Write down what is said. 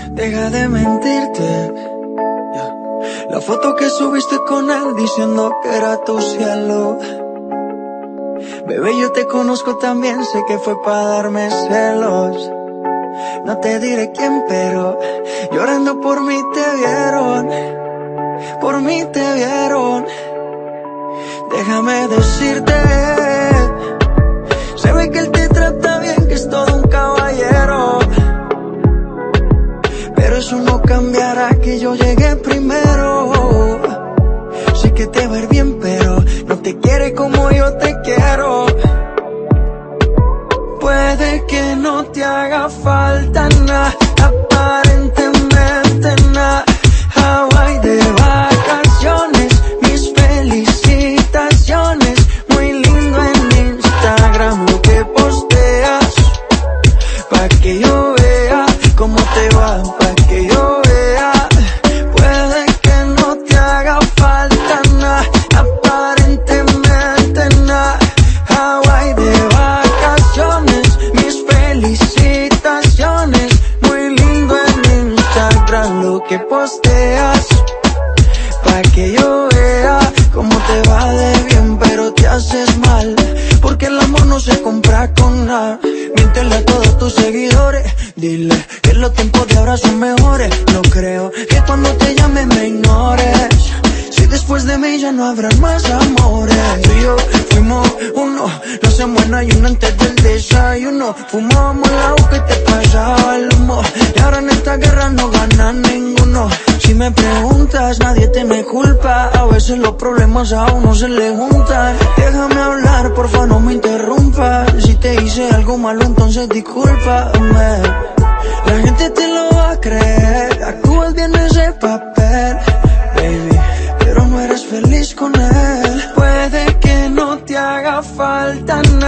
Deja de mentirte. La foto que subiste con él diciendo que era tu cielo. Bebé, yo te conozco también, sé que fue para darme celos. No te diré quién, pero llorando por mí te vieron. Por mí te vieron. Déjame decirte, se ve que él te trata bien, que es todo un caballero. Pero eso no cambiará que yo llegué primero. Sé que te va a ir bien, pero no te quiere como yo te quiero. Puede que no te haga falta nada, aparentemente nada. Hawaii de vacaciones, mis felicitaciones. Muy lindo en Instagram lo que posteas, pa' que yo vea cómo te va, pa' que yo vea. Puede que no te haga falta nada, aparentemente nada. Hawaii de vacaciones, mis felicitaciones. Muy lindo en Instagram lo que posteas, pa' que yo vea cómo te va de bien, pero te haces mal, porque el amor no se compra con nada. Miéntele a todos tus seguidores, dile que los tiempos de ahora son mejores. No creo que cuando te llame me ignores, si después de mí ya no habrán más amores. Tú y yo fuimos uno, no hacemos en ayuno antes del desayuno. Fumábamos el agua que te pasaba el humo, y ahora en esta guerra no gana ninguno. Si me preguntas, nadie tiene culpa, a veces los problemas a uno se le juntan. Déjame hablar, porfa, no me interrumpas. Si te hice algo malo, entonces discúlpame. La gente te lo va a creer, actúas bien ese papel, baby, pero no eres feliz con él. Puede que no te haga falta nada,